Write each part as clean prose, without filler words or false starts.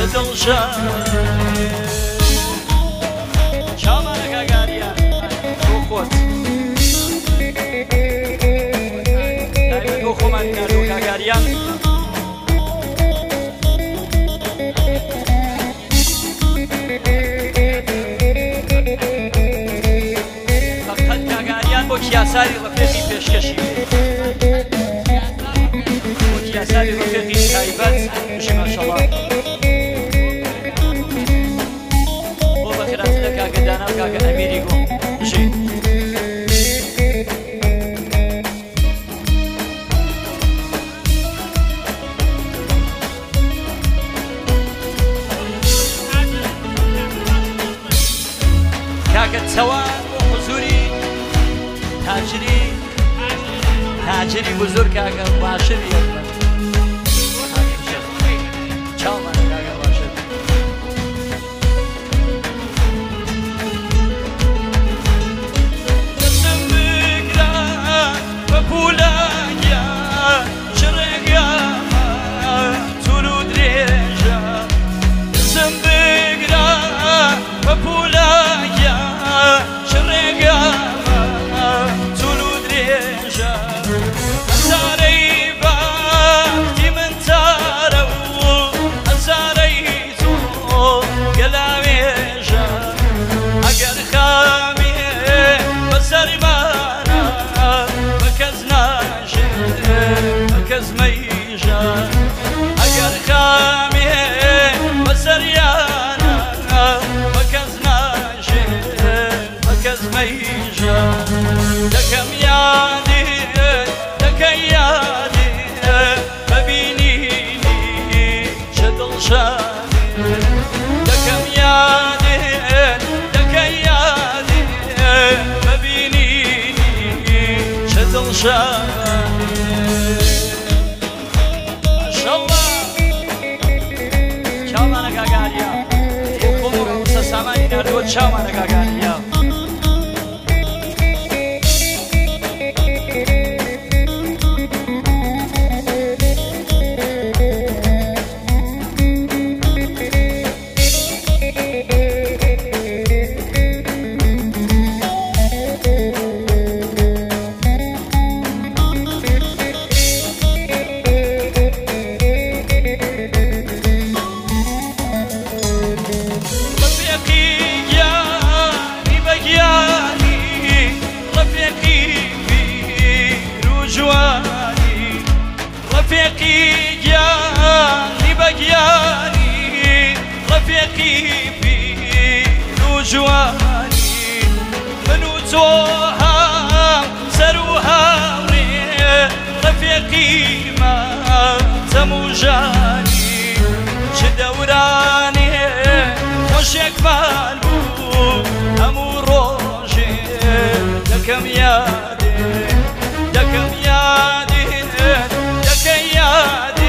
دڵشاد چاوانە کاگاریان بۆ خۆت دایمەن بۆ خۆمان کاردۆ کاگاریان فەقەت کاگاریان بۆ کیاساری ڕەفێقی پێشکەشی بۆ کیاساری ڕەفێقی تایبەت بشی ماشەڵڵا بۆ بەخێراتنە کاکە دانا و کاکە ئەمیری گۆ بشی کاکە چەوان بۆ حوزوری تاجری بزرگ کاکە باشری چاوانە کاکە باشر دەستم بگرە بە پولانیا شڕێگامە توور و درێژە دەستم بگرە بە پولانیا شڕێگامە توور و درێژە هەزارەی باختی من تارە و هەزارەی تۆ گەلاوێژە ئەگەر خامێ بەسەرمانە بە کەس ناژێ بە کەس مەیژە ئەگەر خامێ بەسەریانە بە کەس ناژێ بە کەس مەیژە دەکەم یادێ دەکەی یادێ ببینینی چه دڵشادێ دەکەم یادێ دەکەی یادێ ببینینی چه دڵشادێ ماشەڵڵا چاوانە کاگاریا خۆم ڕەوسە سامانی ناردووە چاوانە کاگاریا رفيقي جاني بجاني رفيقي بير وجواني منو توها سروها رفيقي ما تموجاني شدوراني وشك فالبو همو روجي لكم يادي لكم يادي دەکەی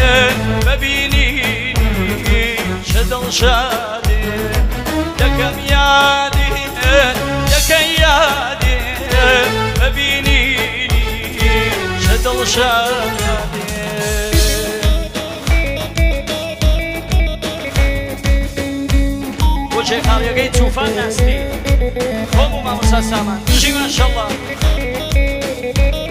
ببینینی چه دڵشادێ دەکەم یادێ دەکەی یادێ ببینینی چه دڵشادێ بۆ جێخاڵیەکەی تووفان ناستی خۆم و مامۆستا سامان بژی ماشەڵڵا